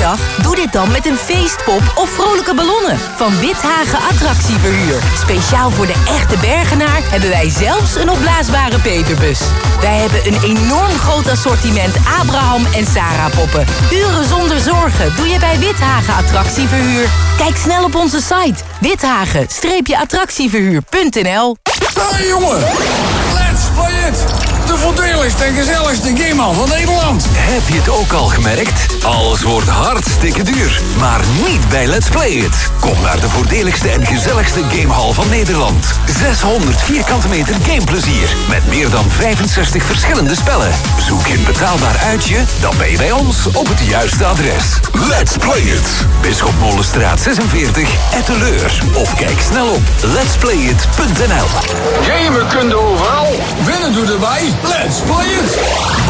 verjaardag? Doe dit dan met een feestpop of vrolijke ballonnen van Withagen Attractieverhuur. Speciaal voor de echte Bergenaar hebben wij zelfs een opblaasbare peperbus. Wij hebben een enorm groot assortiment Abraham en Sarah poppen. Uren zonder zorgen doe je bij Withagen Attractieverhuur. Kijk snel op onze site withagen-attractieverhuur.nl. Hey jongen, let's play it! De voordeligste en gezelligste gamehal van Nederland. Heb je het ook al gemerkt? Alles wordt hartstikke duur. Maar niet bij Let's Play It. Kom naar de voordeligste en gezelligste gamehal van Nederland. 600 vierkante meter gameplezier. Met meer dan 65 verschillende spellen. Zoek je een betaalbaar uitje? Dan ben je bij ons op het juiste adres. Let's Play It. Bisschopmolenstraat 46, Etteleur. Of kijk snel op letsplayit.nl. Gamen kun je overal. Winnen doe erbij. Let's play it!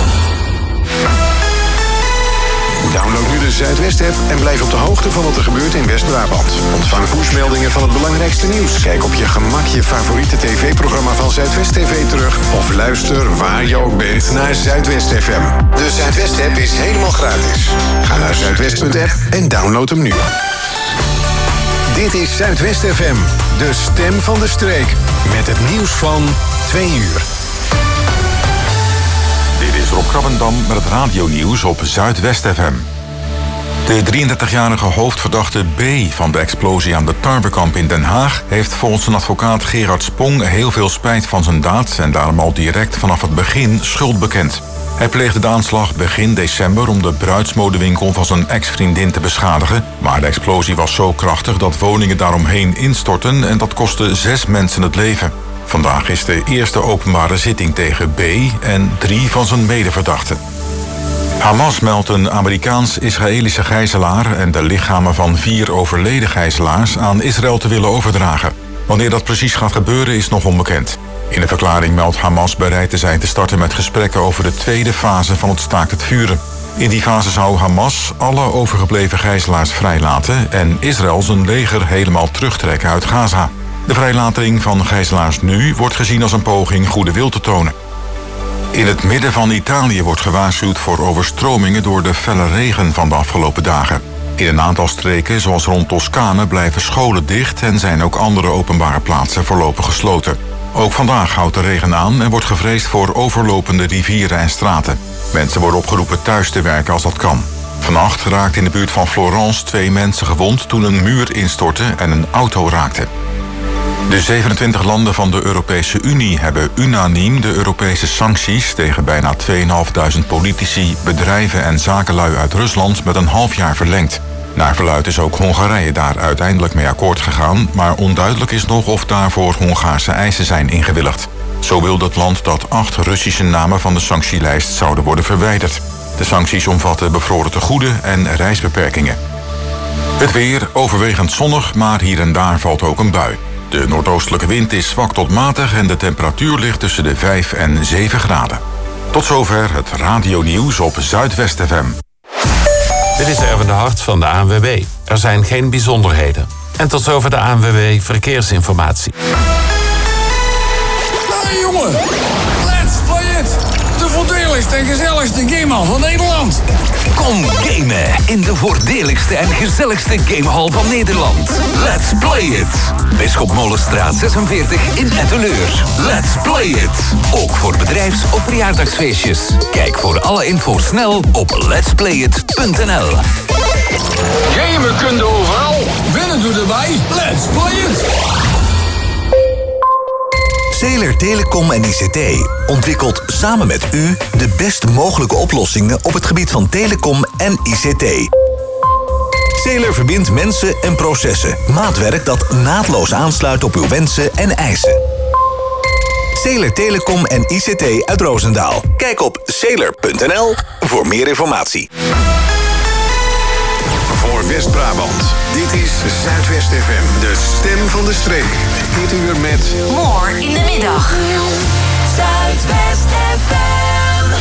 Download nu de Zuidwest-app en blijf op de hoogte van wat er gebeurt in West-Brabant. Ontvang pushmeldingen van het belangrijkste nieuws. Kijk op je gemak je favoriete tv-programma van Zuidwest TV terug. Of luister waar je ook bent naar Zuidwest FM. De Zuidwest-app is helemaal gratis. Ga naar zuidwest.app en download hem nu. Dit is Zuidwest FM, de stem van de streek. Met het nieuws van 2 uur. Dit is Rob Krabbendam met het radionieuws op Zuidwest FM. De 33-jarige hoofdverdachte B. van de explosie aan de tarwekamp in Den Haag heeft volgens zijn advocaat Gerard Spong heel veel spijt van zijn daad en daarom al direct vanaf het begin schuld bekend. Hij pleegde de aanslag begin december om de bruidsmodewinkel van zijn ex-vriendin te beschadigen, maar de explosie was zo krachtig dat woningen daaromheen instortten en dat kostte 6 mensen het leven. Vandaag is de eerste openbare zitting tegen B. en 3 van zijn medeverdachten. Hamas meldt een Amerikaans-Israëlische gijzelaar en de lichamen van 4 overleden gijzelaars aan Israël te willen overdragen. Wanneer dat precies gaat gebeuren is nog onbekend. In de verklaring meldt Hamas bereid te zijn te starten met gesprekken over de tweede fase van het staakt het vuren. In die fase zou Hamas alle overgebleven gijzelaars vrijlaten en Israël zijn leger helemaal terugtrekken uit Gaza. De vrijlating van gijzelaars nu wordt gezien als een poging goede wil te tonen. In het midden van Italië wordt gewaarschuwd voor overstromingen door de felle regen van de afgelopen dagen. In een aantal streken, zoals rond Toscane, blijven scholen dicht en zijn ook andere openbare plaatsen voorlopig gesloten. Ook vandaag houdt de regen aan en wordt gevreesd voor overlopende rivieren en straten. Mensen worden opgeroepen thuis te werken als dat kan. Vannacht raakten in de buurt van Florence 2 mensen gewond toen een muur instortte en een auto raakte. De 27 landen van de Europese Unie hebben unaniem de Europese sancties tegen bijna 2.500 politici, bedrijven en zakenlui uit Rusland met een half jaar verlengd. Naar verluidt is ook Hongarije daar uiteindelijk mee akkoord gegaan, maar onduidelijk is nog of daarvoor Hongaarse eisen zijn ingewilligd. Zo wil het land dat 8 Russische namen van de sanctielijst zouden worden verwijderd. De sancties omvatten bevroren tegoeden en reisbeperkingen. Het weer overwegend zonnig, maar hier en daar valt ook een bui. De noordoostelijke wind is zwak tot matig en de temperatuur ligt tussen de 5 en 7 graden. Tot zover het radionieuws op Zuidwest FM. Dit is Erwin de Hart van de ANWB. Er zijn geen bijzonderheden. En tot zover de ANWB Verkeersinformatie. Hey jongen, let's play it! De voordeligste en gezelligste gamehal van Nederland. Kom gamen in de voordeligste en gezelligste gamehal van Nederland. Let's Play It. Bisschopmolenstraat 46 in Etteleur. Let's Play It. Ook voor bedrijfs- of verjaardagsfeestjes. Kijk voor alle info snel op letsplayit.nl. Gamen kun je overal. Winnen doe erbij. Let's play it! Zeeler Telecom en ICT ontwikkelt samen met u de best mogelijke oplossingen op het gebied van telecom en ICT. Zeeler verbindt mensen en processen. Maatwerk dat naadloos aansluit op uw wensen en eisen. Zeeler Telecom en ICT uit Roosendaal. Kijk op zeeler.nl voor meer informatie. Voor West-Brabant. Dit is Zuidwest FM, de stem van de streek. Dit uur met... More in de middag. Zuidwest FM.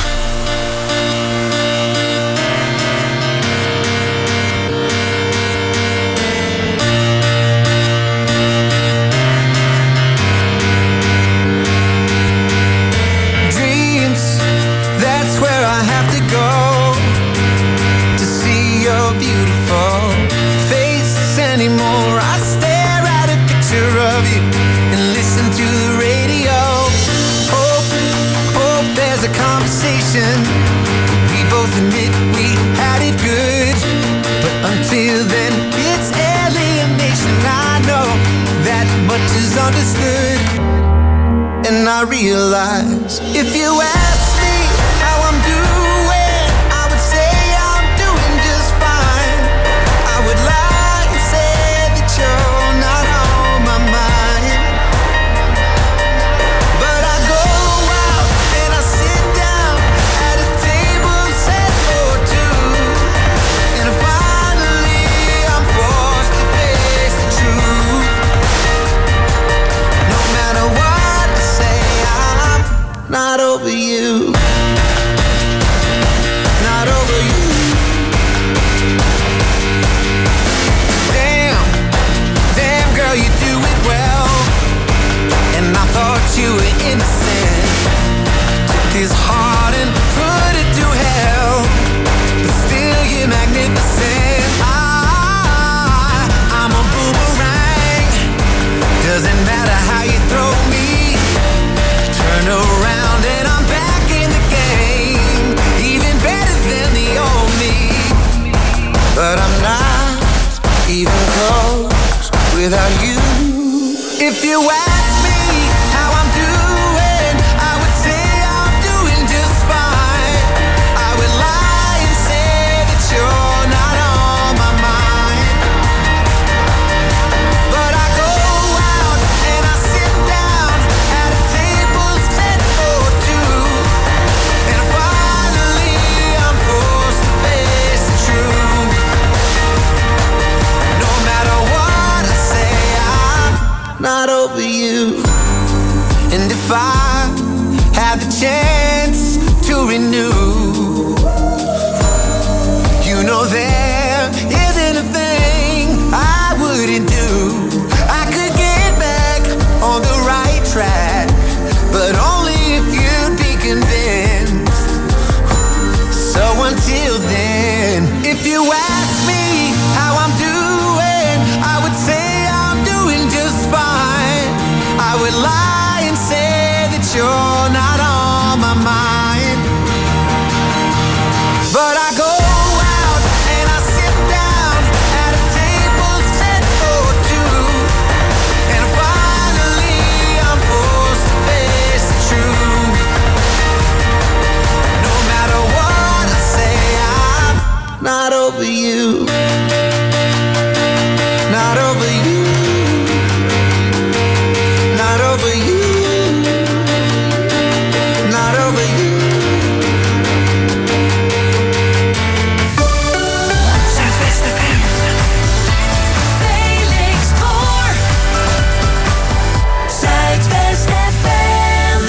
Dreams, that's where I have to go to see your beautiful I realize if you ask me how I'm doing, I would say I'm doing just fine. I would lie and say that you're not on my mind. But I go out and I sit down at a table set for two, and finally I'm forced to face the truth. No matter what I say, I'm not over you. Not over you. Damn girl, you do it well. And I thought you were innocent. Took this heart and put it to hell, but still you're magnificent. I'm a boomerang. Doesn't matter how you throw me. Turn around and I'm back in the game, even better than the old me. But I'm not even close without you. If you ask me how I'm doing, I would say I'm doing just fine. I would lie and say that you're not on my mind. But I go out and I sit down at a table set for two, and finally I'm forced to face the truth. No matter what I say, I'm not over you. And if I had the chance to renew, you know there isn't a thing I wouldn't do. I could get back on the right track, but only if you'd be convinced. So until then, if you ask me how I'm doing, I would say I'm doing just fine. I would lie and say that you're not on my mind. But I go out and I sit down at a table set for two, and finally I'm forced to face the truth. No matter what I say, I'm not over you. Not over you. Not over you. Not over you. Zuidwest FM. Felix Boer. Zuidwest FM.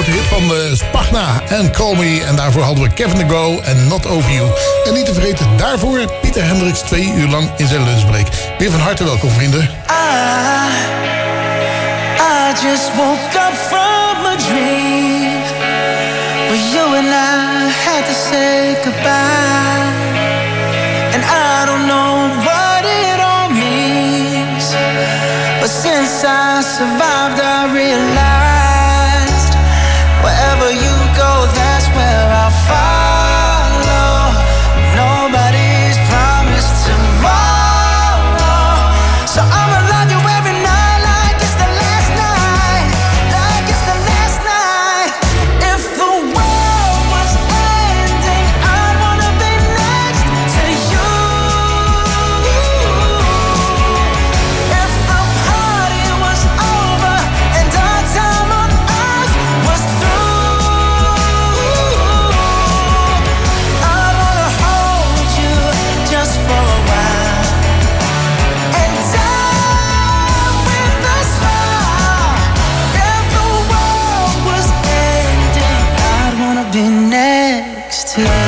grote hit van Spagna en Call Me. En daarvoor hadden we Kevin de Go en Not Over You. En niet te vergeten, daarvoor Pieter Hendricks 2 uur lang in zijn lunchbreak. Weer van harte welkom, vrienden. I just woke up from a dream where you and I had to say goodbye. And I don't know what it all means, but since I survived I realized wherever you go, that's where I'll follow. Nobody's promised tomorrow, so I'ma love you every night like it's the last night, like it's the last night. If the world was ending, I'd wanna be next to you. If the party was over and our time on earth was through, I'd wanna hold you just for a while and die with a smile. If the world was ending, I'd wanna be next to you.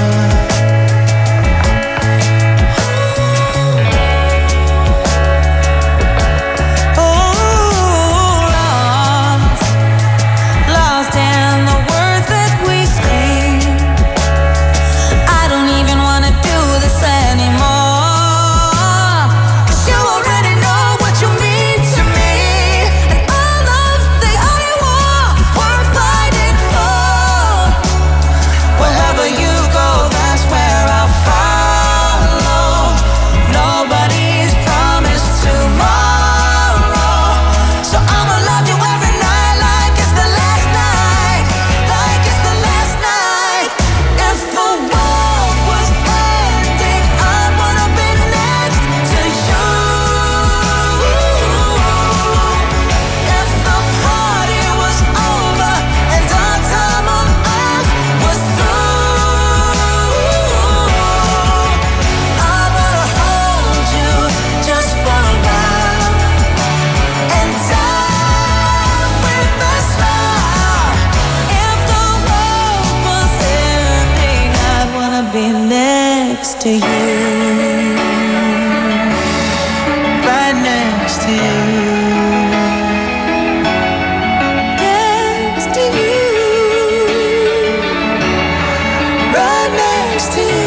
Lost in the words that we scream. I don't even wanna do this anymore, 'cause you already know what you mean to me, and all of the I want worth fighting for. Wherever you go, that's where I'll follow. Nobody's promised tomorrow, so I'ma love you every night like it's the last night, like it's the last night. If the world was ending, I'd wanna be next to you. If the party was over and our time on earth was through, I'd wanna hold you just for a while and die with a smile. If the world was ending, I'd wanna be next to you, right next to you, next to you, right next to you.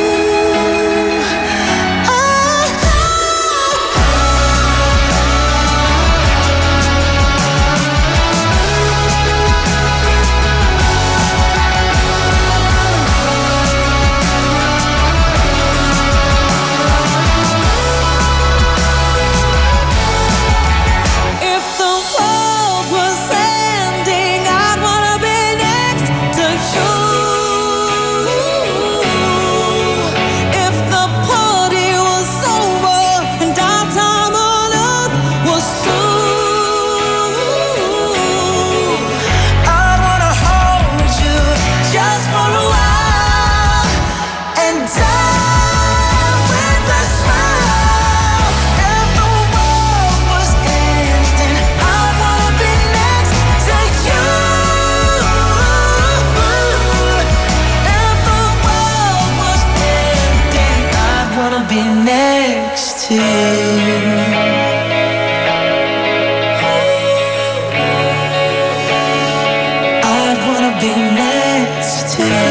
If the world was ending, I'd wanna be next to you. If the party was over and our time on earth was through, I'd wanna hold you just for a while and die with a smile. If the world was ending, I'd wanna be next to you. If the world was ending, I'd wanna be next to you. I'd wanna be next to you.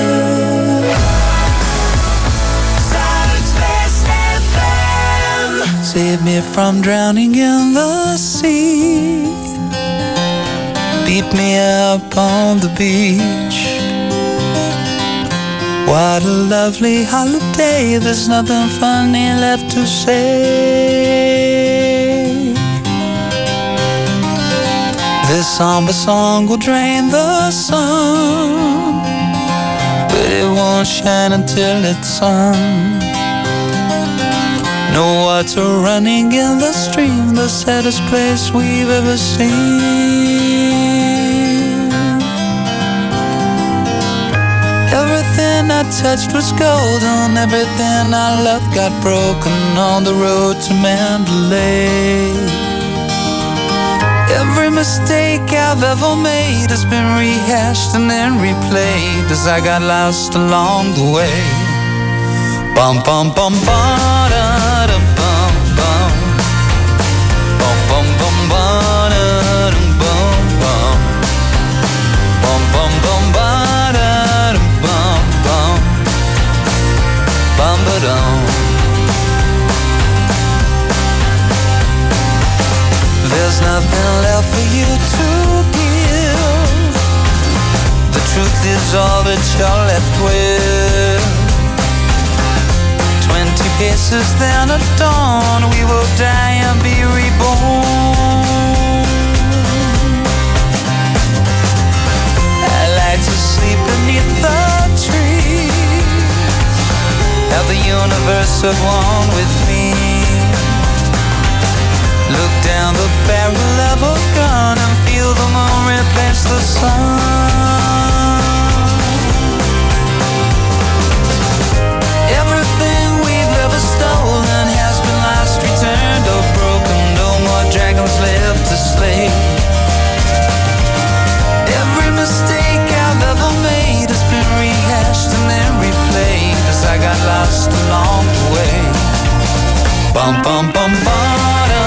Southwest FM. Save me from drowning in the sea. Beat me up on the beach. What a lovely holiday. There's nothing funny left to say. This somber song will drain the sun, but it won't shine until it's sun. No water running in the stream, the saddest place we've ever seen. Everything I touched was golden, everything I loved got broken on the road to Mandalay. Every mistake I've ever made has been rehashed and then replayed as I got lost along the way. Bum bum bum ba da da bum bum. Bum bum bum ba da da bum bum. Bum bum bum ba da da bum bum. Bum ba dum. There's nothing left for you to give. The truth is all that you're left with. 20 paces then at dawn, we will die and be reborn. I like to sleep beneath the trees, have the universe at one with me. Look down the barrel of a gun and feel the moon replace the sun. Everything we've ever stolen has been lost, returned or broken. No more dragons left to slay. Every mistake I've ever made has been rehashed and then replayed as I got lost along the way. Bum bum bum bum.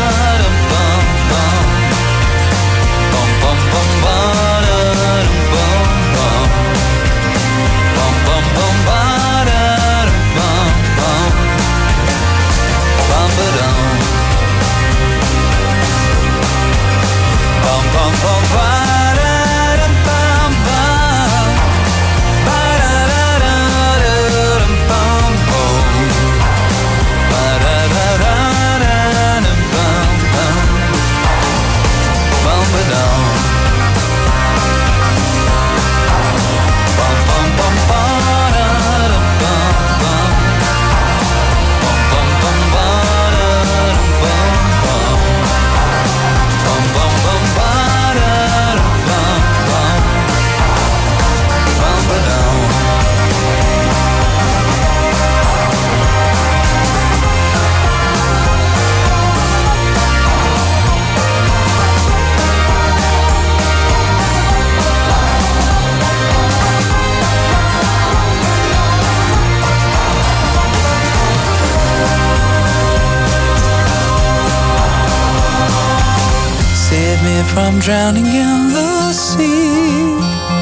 From drowning in the sea,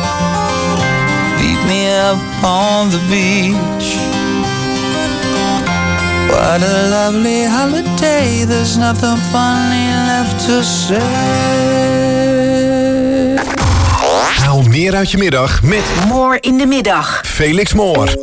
beat me up on the beach. What a lovely holiday, there's nothing funny left to say. Haal meer uit je middag met More in de middag. Felix Moore.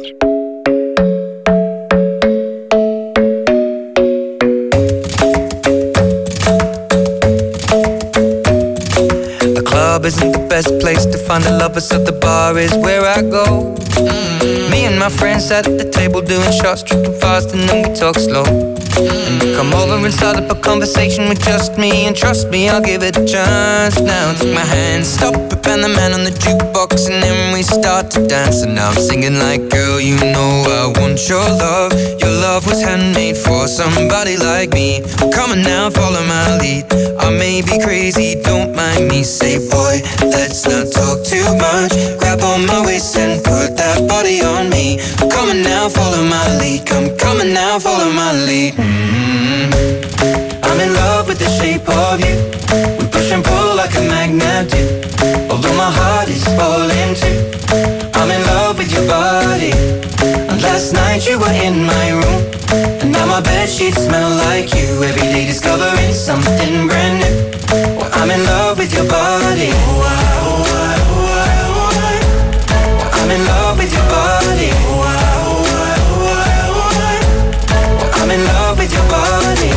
Isn't the best place to find the lovers, so the bar is where I go. Me and my friends sat at the table doing shots, tripping fast, and then we talk slow. And you come over and start up a conversation with just me, and trust me, I'll give it a chance. Now take my hand, stop it, and the man on the jukebox, and then we start to dance. And now I'm singing like, girl, you know I want your love. Your love was handmade for somebody like me. Come on now, follow my lead. I may be crazy, don't mind me. Say, boy, let's not talk too much. Grab on my waist and put that body on me. Come on now, follow my lead. Come on now, follow my lead. I'm in love with the shape of you. We push and pull like a magnet do. Although my heart is falling too. I'm in love with your body. And last night you were in my room, and now my bedsheets smell like you. Every day discovering something brand new. Well, I'm in love with your body. I'm in love with your body. I'm in love with your body.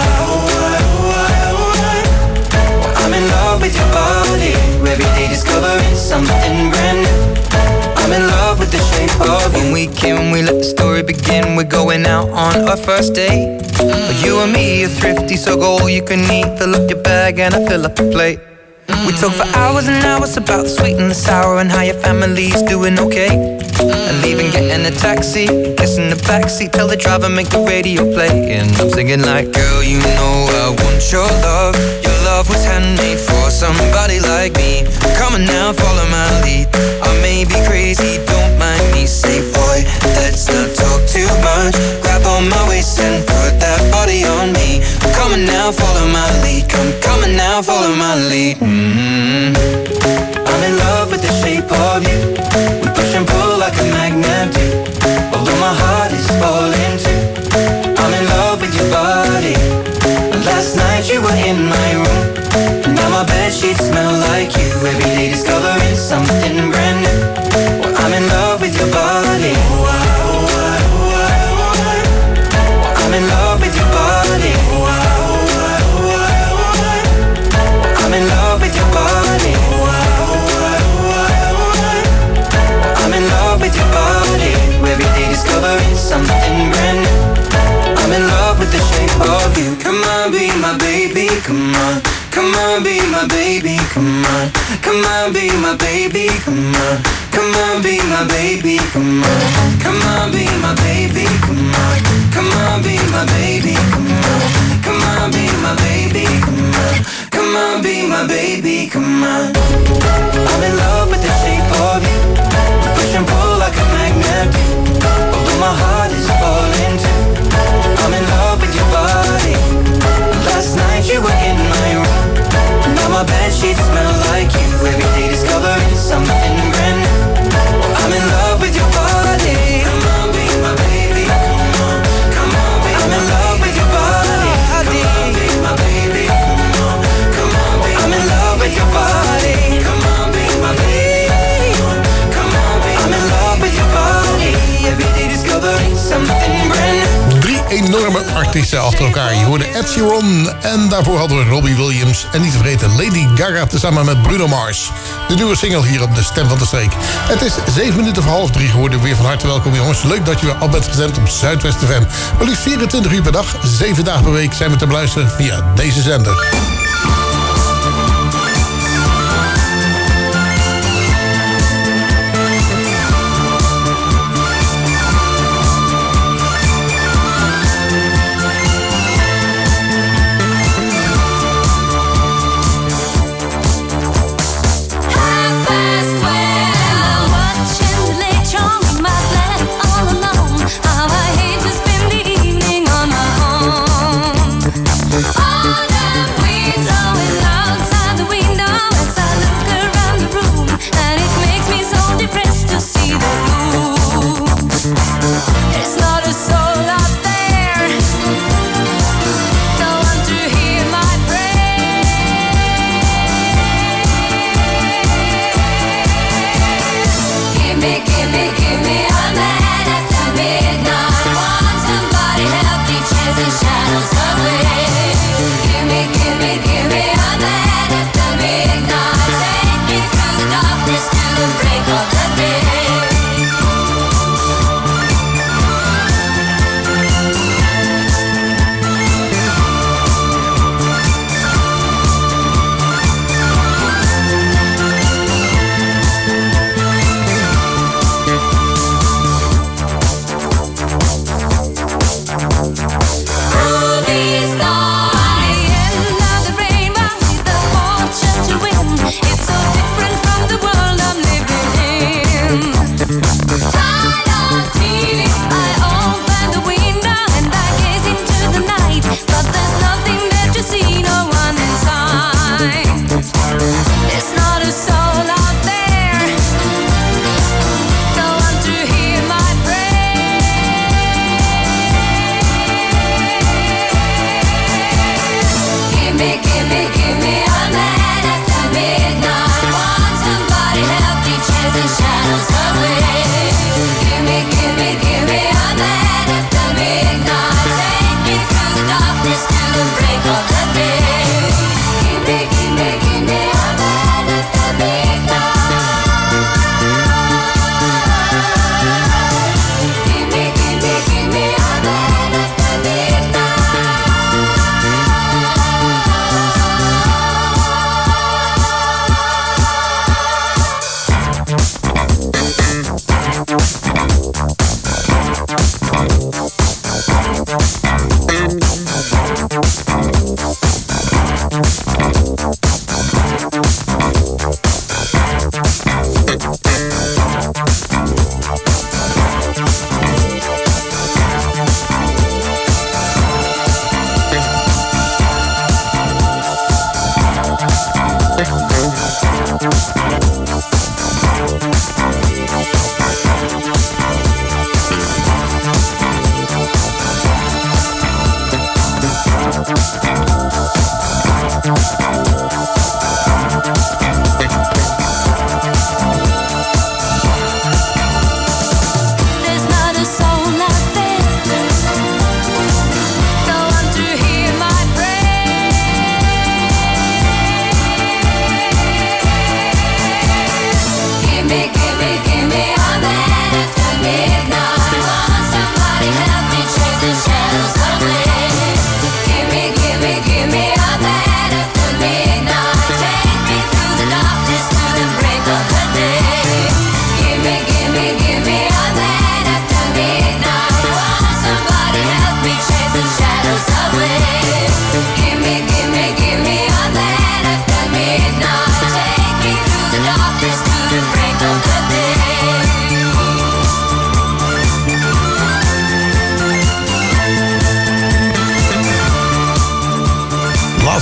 I'm in love with your body. Every day discovering something brand new. I'm in love with the shape of you. When we came, we let the story begin. We're going out on our first date. You and me are thrifty, so go all you can eat. Fill up your bag and I fill up the plate. We talk for hours and hours about the sweet and the sour and how your family's doing okay. And leaving, getting a taxi, kissing the backseat, tell the driver make the radio play. And I'm singing like, girl, you know I want your love. Your love love was handmade for somebody like me. Come on now, follow my lead. I may be crazy, don't mind me. Say boy, let's not talk too much. Grab on my waist and put that body on me. Come on now, follow my lead. Come on now, follow my lead. I'm in love with the shape of you. We push and pull like a magnet do. Although my heart is falling too. I'm in love with your body. Last night you were in my room, and now my bedsheets smell like you. Every day discovering something brand new. Well, I'm in love with your body. I'm in love with your body. I'm in love with your body. I'm in love with your body. Every day discovering something brand new. I'm in love with the shape of you. Come on, be my baby, come on. Come on, be my baby, come on. Come on, be my baby, come on. Come on, be my baby, come on. Come on, be my baby, come on. Come on, be my baby, come on. Come on, be my baby, come on. Come on, be my baby, come on. I'm in love with the shape of you. Push and pull like a magnet do. Although my heart is falling too. I'm in love with your body. Last night you were in my room. Now my bedsheets smell like you. Every day discovering something brand new. I'm in love with your body. Come on, be my baby. Come on, come on, be I'm in love with your body. Come on, be my baby. Come on, come on, be I'm in love with your body. Come on, be my baby. Come on, be I'm in love with your body. Every day discovering something brand new. Drie enorme artiesten achter elkaar. Je hoorde Ed Sheeran en daarvoor hadden we Robbie Williams. En niet te vergeten Lady Gaga tezamen met Bruno Mars. De nieuwe single hier op de Stem van de Streek. Het is 3:07 geworden. Weer van harte welkom jongens. Leuk dat je weer al bent gestemd op Zuidwest FM. Maar liefst 24 uur per dag, 7 dagen per week zijn we te beluisteren via deze zender. On a wheel.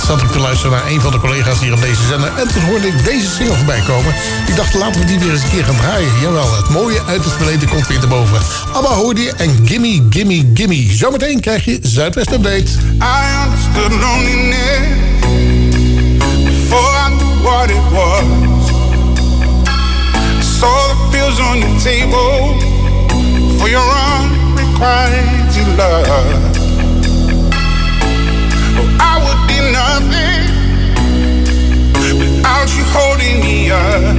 zat ik te luisteren naar een van de collega's hier op deze zender. En toen hoorde ik deze single voorbij komen. Ik dacht, laten we die weer eens een keer gaan draaien. Jawel, het mooie uit het verleden komt weer te boven. ABBA hoorde je en Gimme, Gimme, Gimme. Zometeen krijg je Zuidwest Update. I understood loneliness before I knew what it was. I saw the pills on your table for your unrequited love. I would be nothing without you holding me up.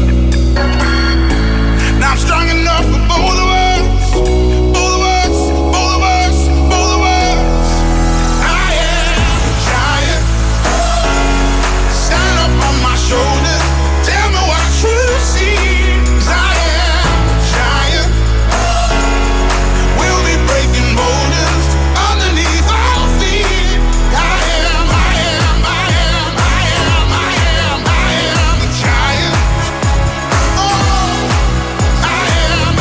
Now I'm strong enough for both of us, both of us, both of us, both of us. I am a giant. Stand up on my shoulders. Tell me what you see. 'Cause I am a giant. We'll be breaking boulders underneath our feet. I am a giant. Oh, I am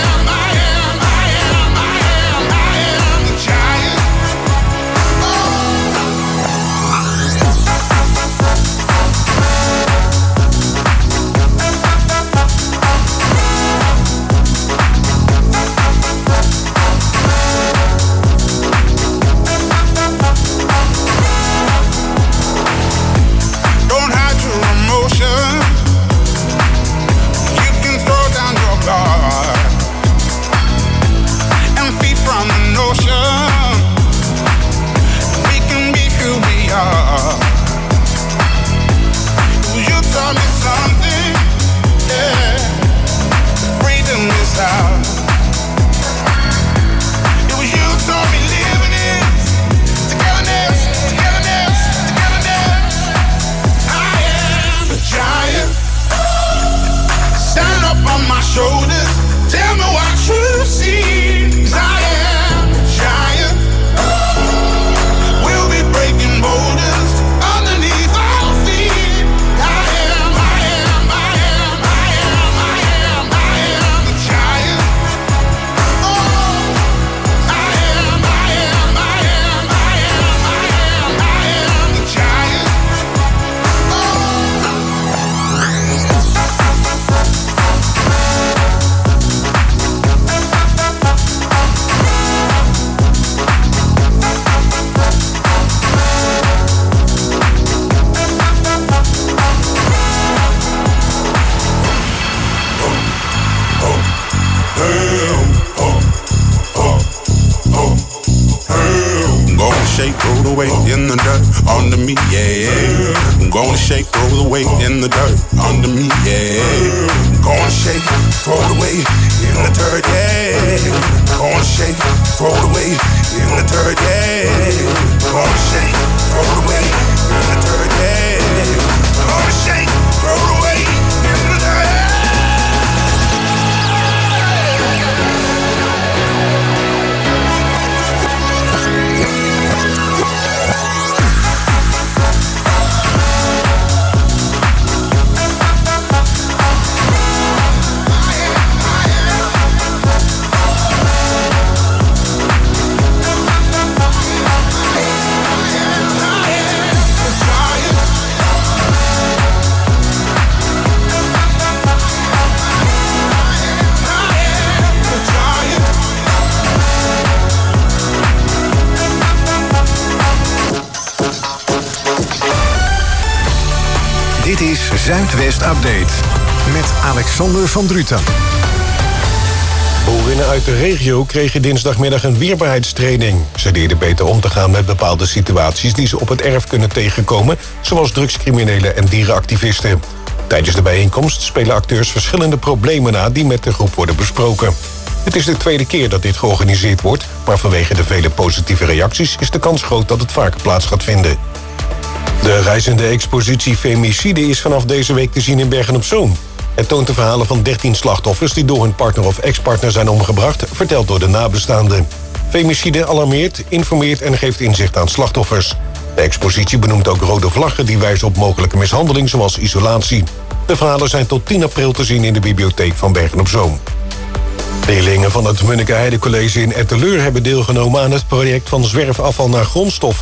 a giant. Don't hide your emotion. You can throw down your guard and feed from the notion. We can be who we are. You taught me something, yeah. Freedom is ours. It was you taught me living it. Togetherness, togetherness, togetherness. I am a giant. Stand up on my shoulders. Tell me what you see. 'Cause I am a giant. We'll be breaking boulders underneath our feet. I am a giant. Oh, I am a giant. I'm gonna shake, roll the weight in the dirt under me, yeah. I'm gonna shake, roll the weight in the dirt under me, yeah. I'm gonna shake, roll the weight in the dirt, yeah. Gonna shake, roll the weight in the dirt, yeah. Gonna shake, roll the weight in the dirt, yeah. Gonna shake, roll the weight in the dirt. Dit is Zuidwest Update met Alexander van Druten. Boerinnen uit de regio kregen dinsdagmiddag een weerbaarheidstraining. Ze leerden beter om te gaan met bepaalde situaties die ze op het erf kunnen tegenkomen, zoals drugscriminelen en dierenactivisten. Tijdens de bijeenkomst spelen acteurs verschillende problemen na die met de groep worden besproken. Het is de tweede keer dat dit georganiseerd wordt, maar vanwege de vele positieve reacties is de kans groot dat het vaker plaats gaat vinden. De reizende expositie Femicide is vanaf deze week te zien in Bergen-op-Zoom. Het toont de verhalen van 13 slachtoffers die door hun partner of ex-partner zijn omgebracht, verteld door de nabestaanden. Femicide alarmeert, informeert en geeft inzicht aan slachtoffers. De expositie benoemt ook rode vlaggen die wijzen op mogelijke mishandeling, zoals isolatie. De verhalen zijn tot 10 april te zien in de bibliotheek van Bergen-op-Zoom. Leerlingen van het Munnekeheide College in Etteleur hebben deelgenomen aan het project van zwerfafval naar grondstof.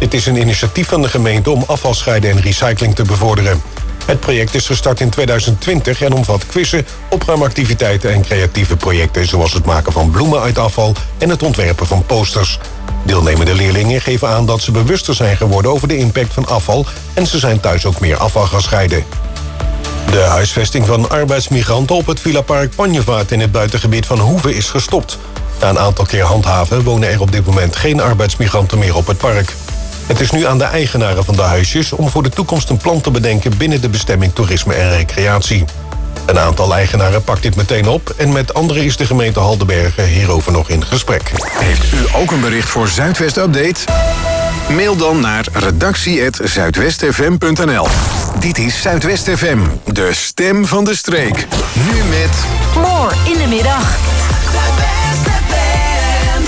Dit is een initiatief van de gemeente om afvalscheiden en recycling te bevorderen. Het project is gestart in 2020 en omvat quizzen, opruimactiviteiten en creatieve projecten, zoals het maken van bloemen uit afval en het ontwerpen van posters. Deelnemende leerlingen geven aan dat ze bewuster zijn geworden over de impact van afval en ze zijn thuis ook meer afval gaan scheiden. De huisvesting van arbeidsmigranten op het villapark Panjevaart in het buitengebied van Hoeve is gestopt. Na een aantal keer handhaven wonen er op dit moment geen arbeidsmigranten meer op het park. Het is nu aan de eigenaren van de huisjes om voor de toekomst een plan te bedenken binnen de bestemming toerisme en recreatie. Een aantal eigenaren pakt dit meteen op en met anderen is de gemeente Haldenbergen hierover nog in gesprek. Heeft u ook een bericht voor Zuidwest Update? Mail dan naar redactie@zuidwestfm.nl. Dit is Zuidwest FM, de stem van de streek. Nu met... More in de middag. Zuidwest FM.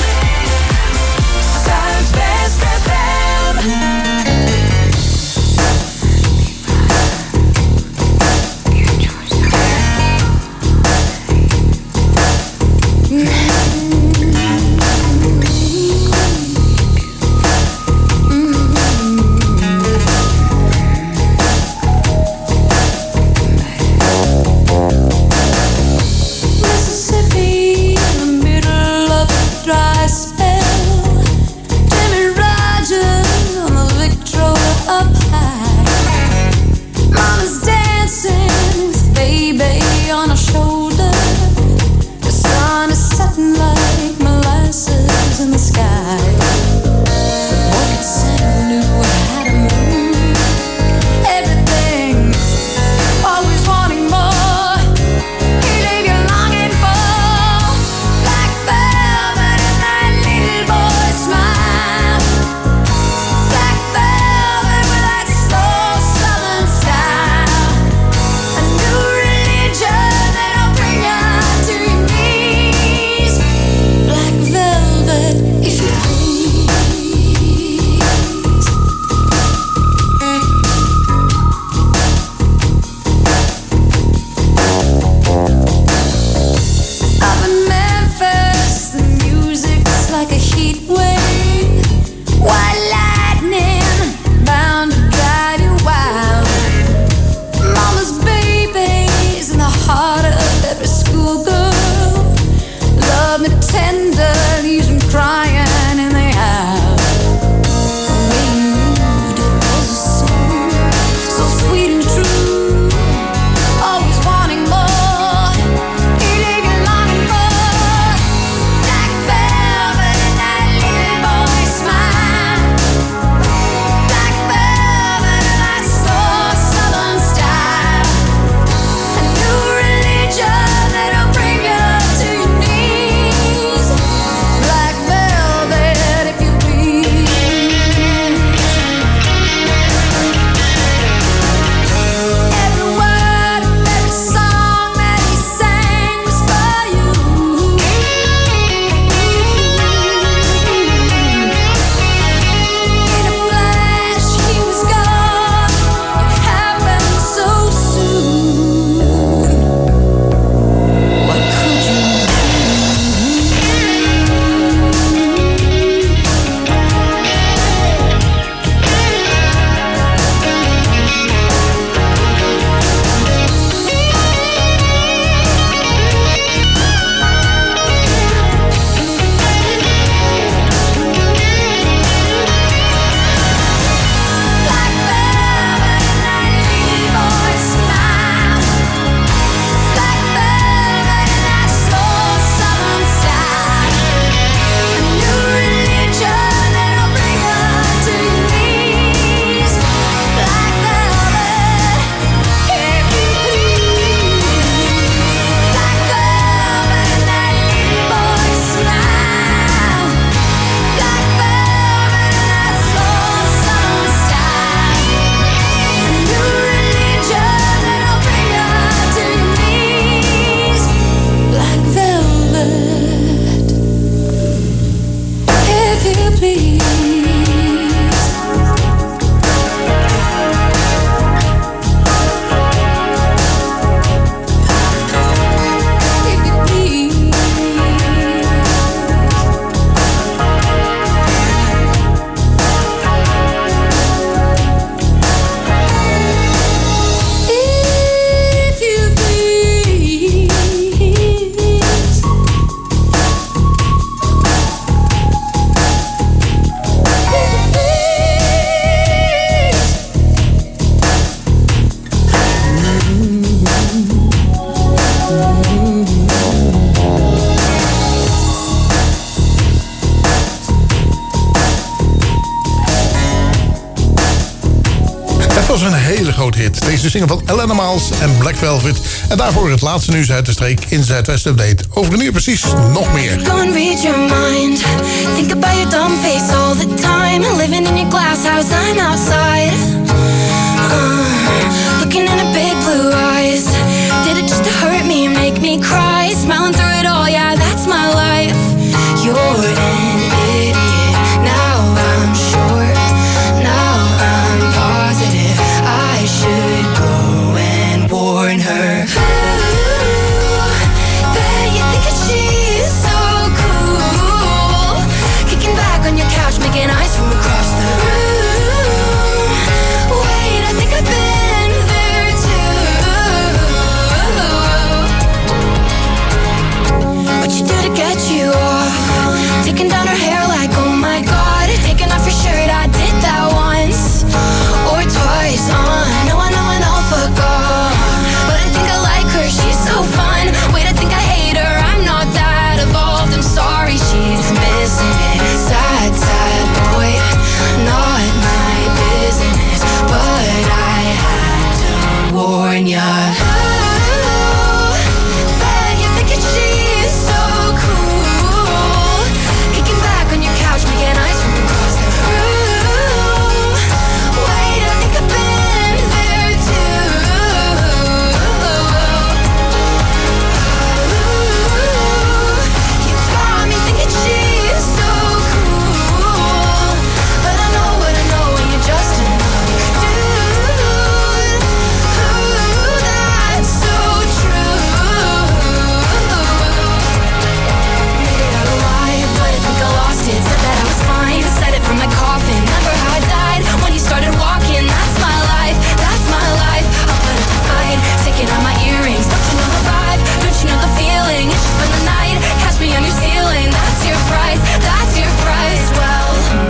Zuidwest FM. grote hit. Deze single van Elena Miles en Black Velvet. En daarvoor het laatste nieuws uit de streek in Zuidwest Update. Over een uur precies nog meer. Go and read your mind. Think about your dumb face all the time. Living in your glass house, I'm outside. Looking in her big blue eyes. Did it just to hurt me, make me cry? Smiling through it all, yeah, that's my life. You're an idiot. Now I'm sure. Now I'm positive. I should go and warn her. On your couch, making eyes from across the room. Wait, I think I've been there too. What you do to get you off? Taking down her hair like, oh my god. Taking off your shirt, I did that once or twice. I know and I'll fuck off. But I think I like her, she's so fun. Wait, I think I hate her, I'm not that evolved. I'm sorry, she's missing it. Sad, sad boy, not my business, but I had to warn ya. Oh, bet you're thinking she's so cool. Kicking back on your couch, making eyes from across the room. Wait, I think I've been there too. You got me thinking she's so cool. But I know what I know, and you're just another dude. That's so true. Made it out alive, but I think I lost it. Said that I was fine, said it from my coffin. Remember how I died when you started walking. That's my life, that's my life. I'll put up a fight, taking out my earrings. Don't you know the vibe? Don't you know the feeling? It's just been the night, catch me on your ceiling. That's your price, that's your price. Well,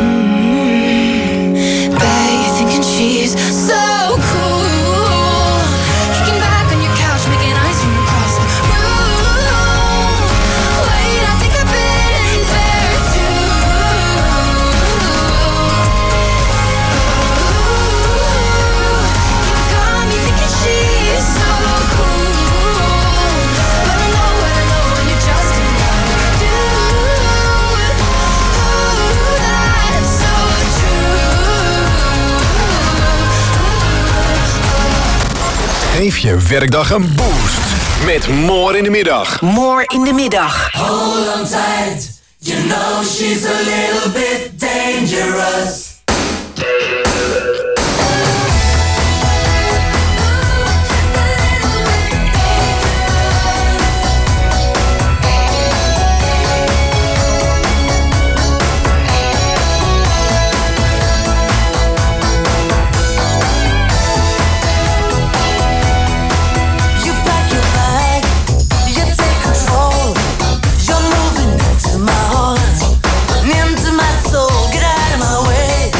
bet you're thinking she's so cool. Kicking back on your couch, making eyes from across the room. Wait, I think I've been there too. You got me thinking she's so cool. But I know what I know, and you're just another dude. That's so Geef je werkdag een boost met More in de Middag. More in de middag. Hold on tight, you know she's a little bit dangerous. You pack your bag, you take control. You're moving into my heart, into my soul. Get out of my way.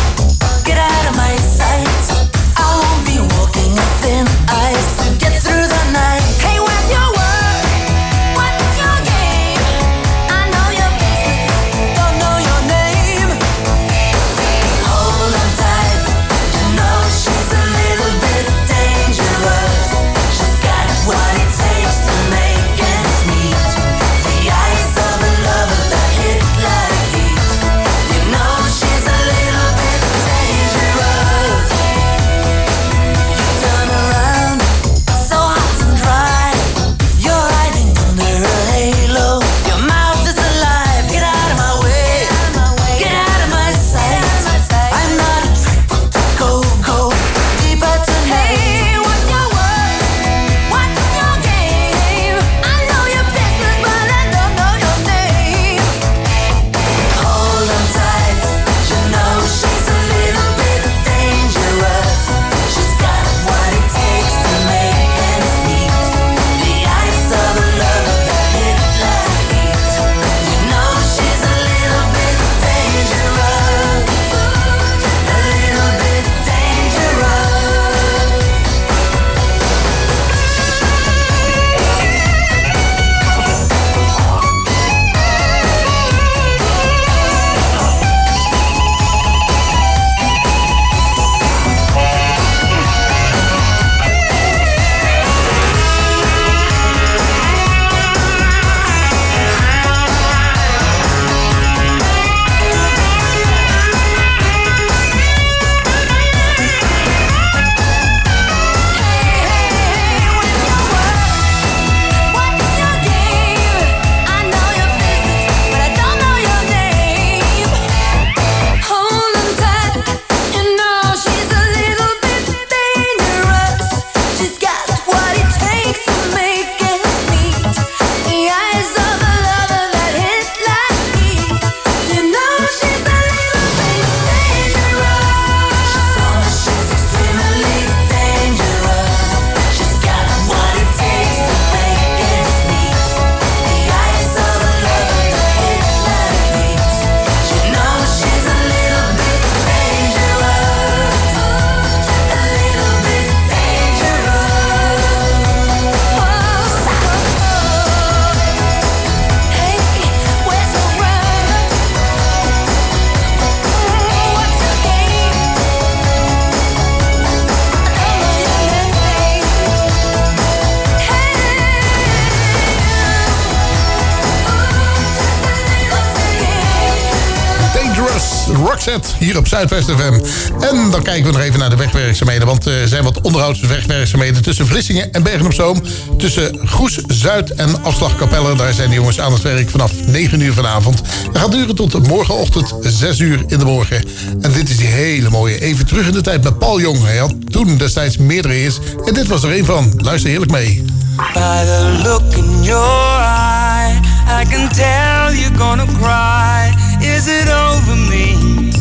Brothers, Roxette, hier op Zuidwest FM. En dan kijken we nog even naar de wegwerkzaamheden. Want er zijn wat onderhoudswegwerkzaamheden tussen Vlissingen en Bergen op Zoom. Tussen Goes, Zuid en Afslag Capelle. Daar zijn de jongens aan het werk vanaf 9 uur vanavond. Dat gaat duren tot morgenochtend 6 uur in de morgen. En dit is die hele mooie. Even terug in de tijd met Paul Jong. Hij had toen destijds meerdere hits. En dit was er een van. Luister heerlijk mee. By the look in your eye, I can tell you're gonna cry. Is it over me?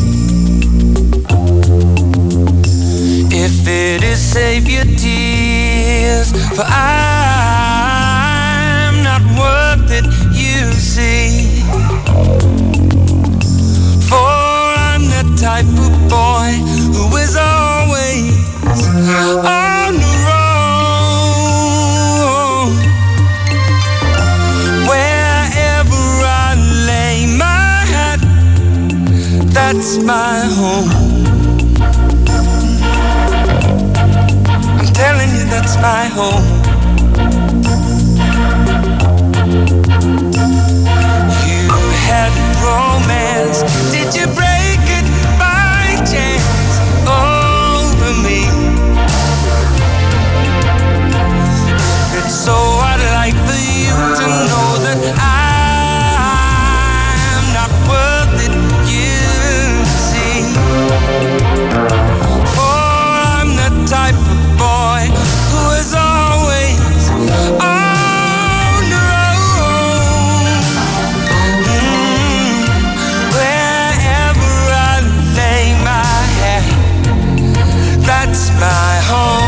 If it is, save your tears, for I'm not worth it, you see. For I'm the type of boy who is always on the road. Wherever I lay my head, that's my home. I'm telling you, that's my home. You had romance, did you break it by chance over me? So I'd like for you to know that I'm not worth it, you see. For I'm the type of boy who is always on the road. Wherever I lay my head, that's my home.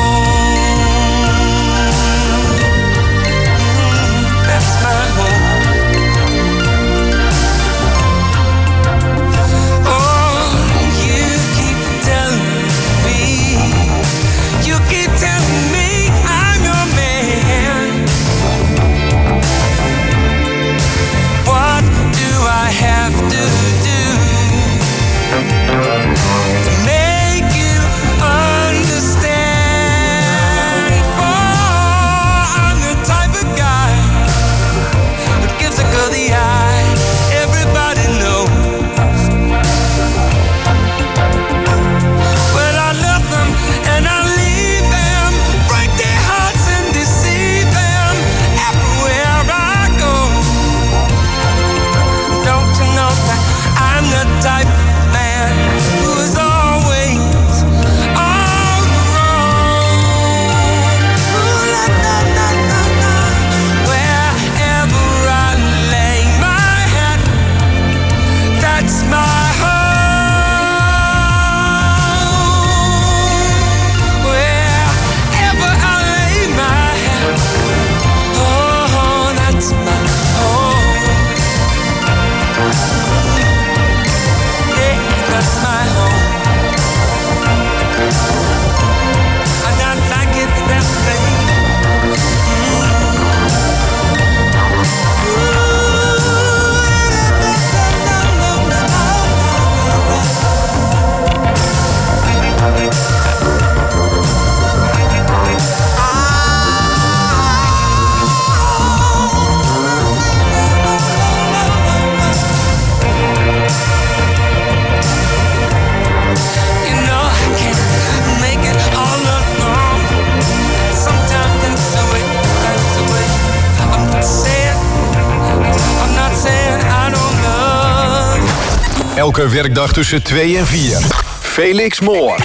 Elke werkdag tussen 2 en 4. Felix Moore.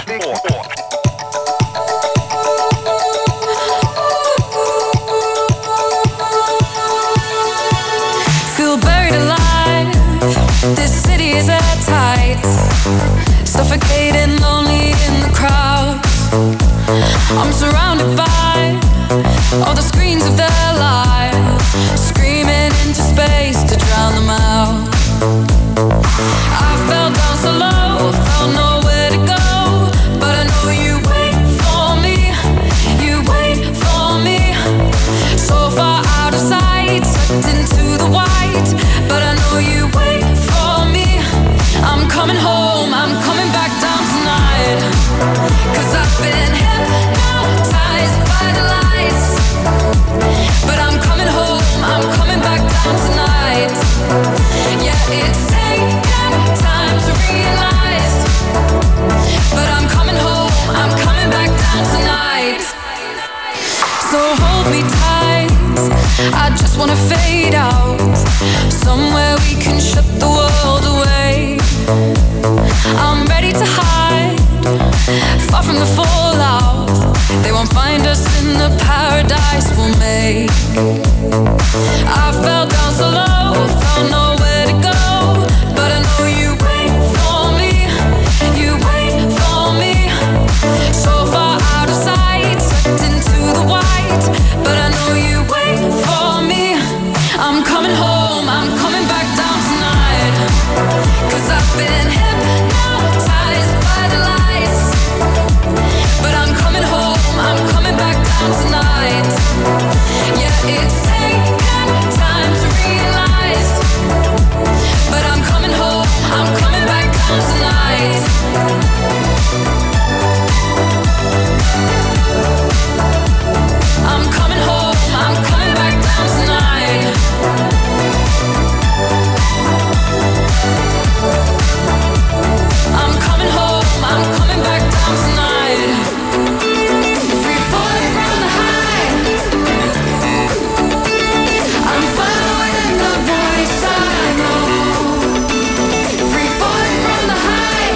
Feel buried alive. This city is at tight. Suffocating, lonely in the crowd. I'm surrounded by all the screens of their lives, screaming into space to drown them out. I fell down so low, felt nowhere to go, but I know you wait for me, you wait for me. So far out of sight, sucked into the white, but I know you wait for me. I'm coming home, I'm coming back down tonight, 'cause I've been hypnotized by the lights. But I'm coming home, I'm coming back down tonight. Yeah, it's taken I'm ready to hide, far from the fallout. They won't find us in the paradise we'll make. I fell down so low, found nowhere to go, but I know you wait for me. You wait for me. So far out of sight, sucked into the white, but I know you wait for me. I'm coming home, I'm coming back down tonight, 'cause I've been hypnotized by the lights. But I'm coming home, I'm coming back down tonight. Yeah, it's taken time to realize, but I'm coming home, I'm coming back down tonight. I'm coming home, I'm coming back down tonight. I'm coming home, I'm coming back down tonight. Free falling from the high, I'm following the voice I know. Free falling from the high,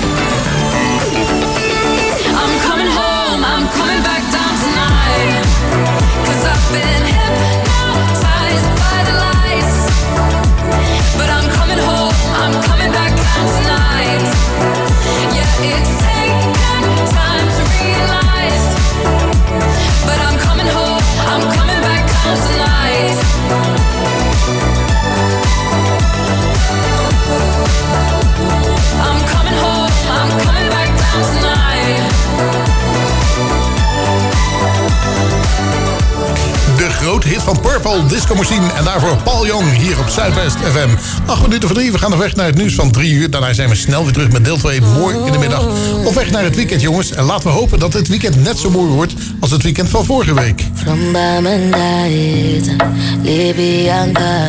I'm coming home, I'm coming back down tonight, 'cause I've been hypnotized by the lights. But I'm coming home, I'm coming back down tonight. Yeah, it's taken time to realize, but I'm coming home, I'm coming back down tonight. I'm coming home, I'm coming back down tonight. De grote hit van Purple, Disco Machine. En daarvoor Paul Young hier op Zuidwest FM. 8 minuten voor 3. We gaan nog weg naar het nieuws van 3 uur. Daarna zijn we snel weer terug met deel 2 mooi in de middag. Op weg naar het weekend, jongens. En laten we hopen dat het weekend net zo mooi wordt als het weekend van vorige week. From Bamandait, Libyanka.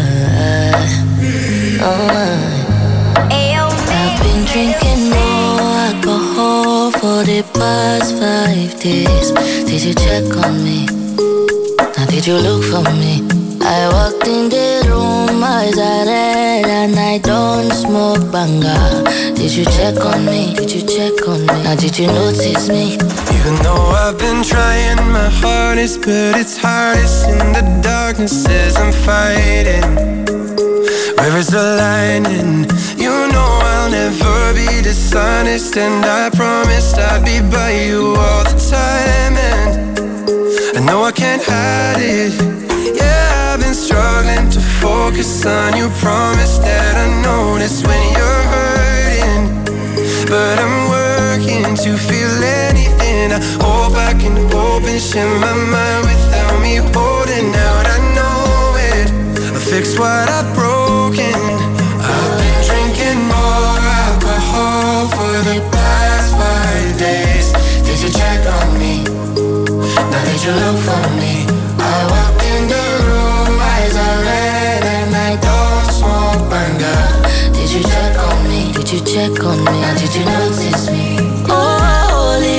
I've been drinking more alcohol for the past 5 days. Did you check on me? Now did you look for me? I walked in the room, eyes are red, and I don't smoke banga. Did you check on me? Did you check on me? Now did you notice me? Even though I've been trying my hardest, but it's hardest in the darkness as I'm fighting. Where is the line? And you know I'll never be dishonest, and I promised I'd be by you all the time. And I know I can't hide it. Yeah, I've been struggling to focus on you. Promise that I notice when you're hurting, but I'm working to feel anything. I hope I can open, share my mind without me holding out. I know it, I'll fix what I've broken. I've been drinking more alcohol for the past 5 days. Did you check on me? Now did you look for me? I walked in the room, eyes are red, and I don't smoke banga. Did you check on me? Did you check on me? Now did you notice me? Oh, Holy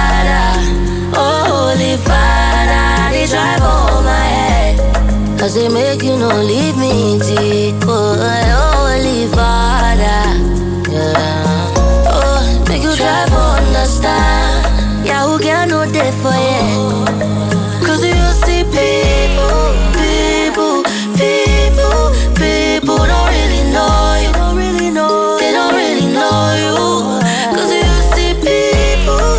Father, they drive on my head, 'cause they make you no leave me deep. Oh, Holy Father, yeah. Oh, make you try to understand. Yeah, who can know that for you? 'Cause you see people don't really know you. They don't really know you. 'Cause you see people,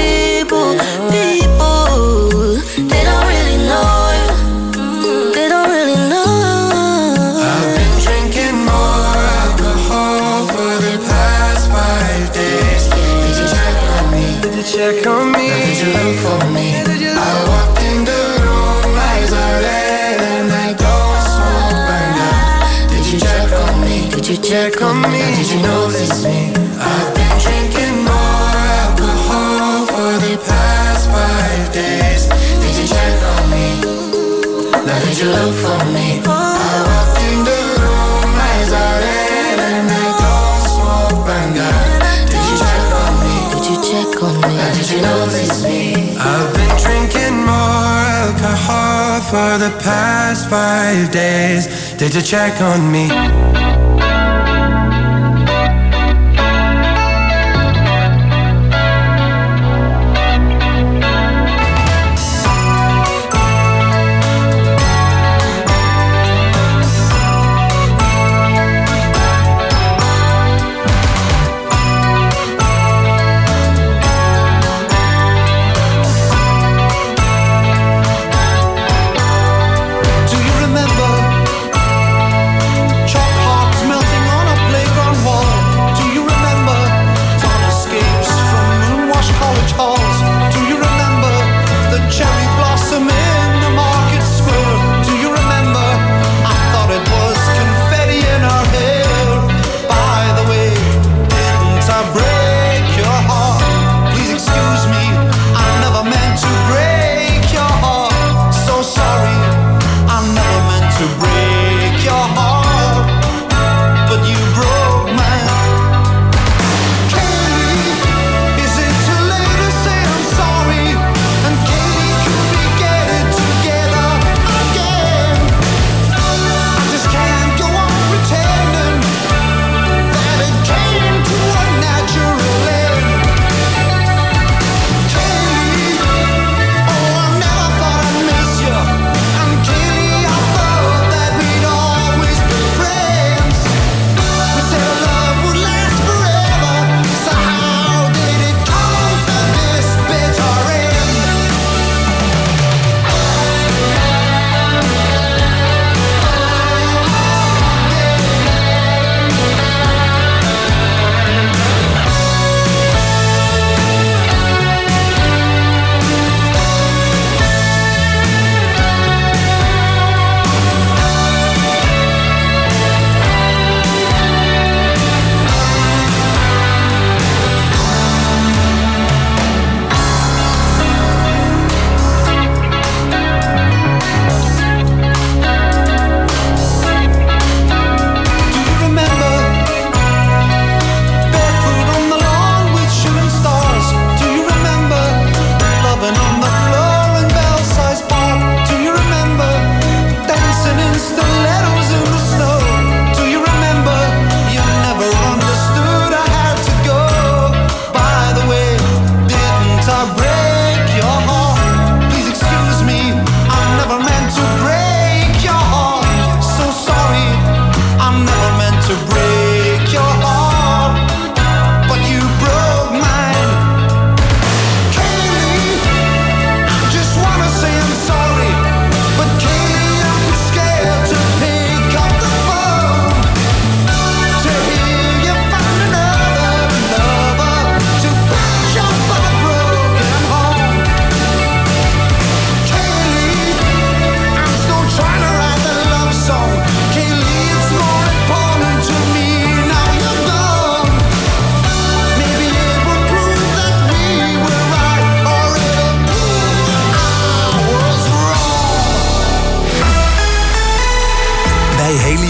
they don't really know you. They don't really know. I've been drinking more alcohol for the past 5 days. Did you check on me? Did you check on me? Now did you look for me? I walked in the room, eyes are red, and I don't smoke banga. Did you check on me? Did you check on me? Now did you notice me? I've been drinking more alcohol for the past 5 days. Did you check on me? Now did you look for me? I walked in the room, eyes are red, and I don't smoke banga. Did you check on me? Did you check on me? Now did you notice me? I've been drinking more alcohol for the past 5 days. Did you check on me?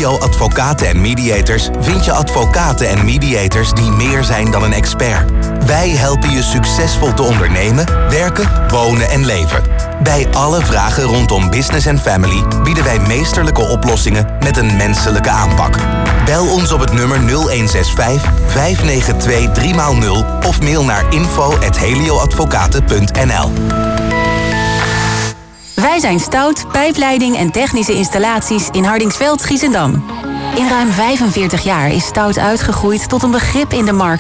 Helio Advocaten en Mediators vind je advocaten en mediators die meer zijn dan een expert. Wij helpen je succesvol te ondernemen, werken, wonen en leven. Bij alle vragen rondom business en family bieden wij meesterlijke oplossingen met een menselijke aanpak. Bel ons op het nummer 0165 592 3x0 of mail naar info@helioadvocaten.nl. Wij zijn Stout, pijpleiding en technische installaties in Hardingsveld, Giessendam. In ruim 45 jaar is Stout uitgegroeid tot een begrip in de markt